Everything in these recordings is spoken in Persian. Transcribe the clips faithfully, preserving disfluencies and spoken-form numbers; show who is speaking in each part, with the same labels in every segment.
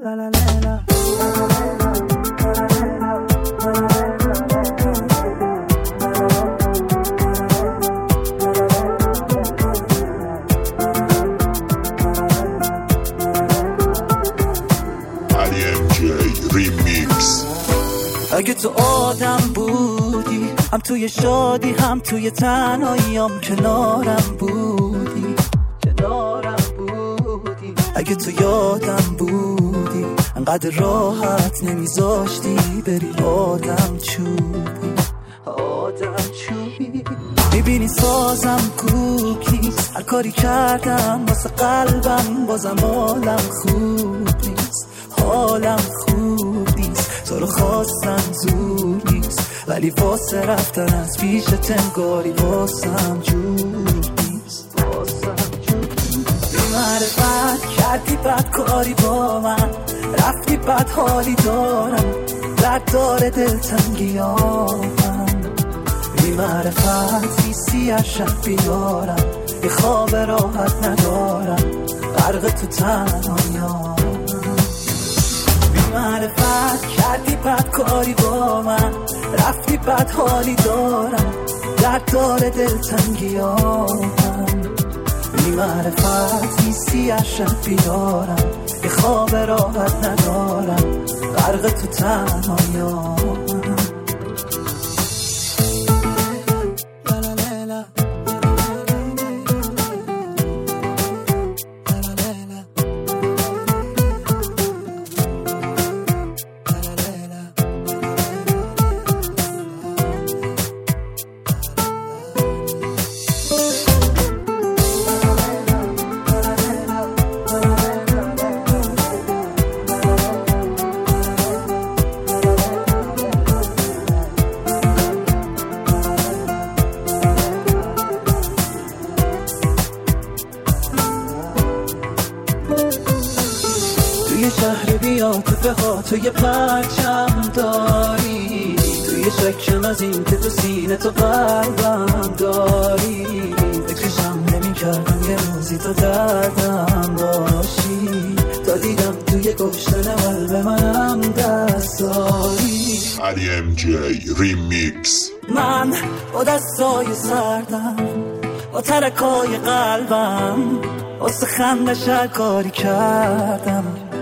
Speaker 1: اگه تو آدم بودی، هم توی شادی هم توی تنهاییام کنارم بودی، کنارم بودی. اگه تو یادم بودی، انقدر راحت نمیذاشتی بری آدم چوبی، آدم چوبی. میبینی سازم کوکی، هر کاری کردم واسه قلبم بازم حالم خوب نیست، حالم خوب نیست. تو رو خواستم زور نیست، ولی واسه رفتن از پیش تنگاری واسم جور نیست، واسم جور نیست. بی‌معرفت کردی بد کاری با من، رفتی بد حالی دارم، درد داره دلتنگیامم. بی‌معرفت بیسی از شب بیارم، یه خواب راحت ندارم، غرق تو تنهاییام. بی‌معرفت کردی بد کاری با من، رفتی بد حالی دارم، درد داره دلتنگیامم. بی‌معرفت بیسی از شب بیارم، یه خواب راحت ندارم، غرق تو تنهاییام. توی شهر بیاتفه ها تو یه پرچم داری، توی شکم از این که تو سینه تو قلبم داری. فکرشم نمی کردم یه روزی تو دردم باشی، تا دیدم توی گوشتن قلب منم دست داری.
Speaker 2: علی ام جی ریمیکس.
Speaker 1: من با دستای سردم، با ترکای قلبم، واسه خندش هر کاری کردم،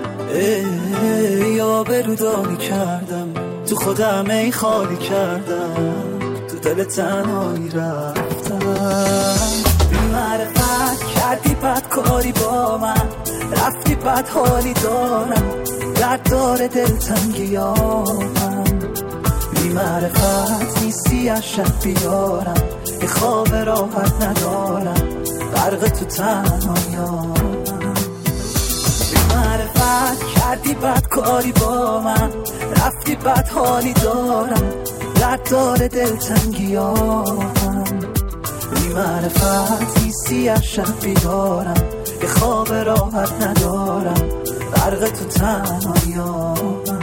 Speaker 1: یا برودانی کردم، تو خودم ای خالی کردم، تو دل تنهایی رفتم. بی‌معرفت کردی بد کاری با من، رفتی بد حالی دارم، درد داره دلتنگیامم. بی‌معرفت نیستی از شب بیارم، یه خواب راحت ندارم، غرق تو تنهاییام. بی‌معرفت کردی بد کاری با من، رفتی بد حالی دارم، درد داره دلتنگیامم. بی‌معرفت نیستی از شب بیارم، یه خواب راحت ندارم، غرق تو تنهاییام.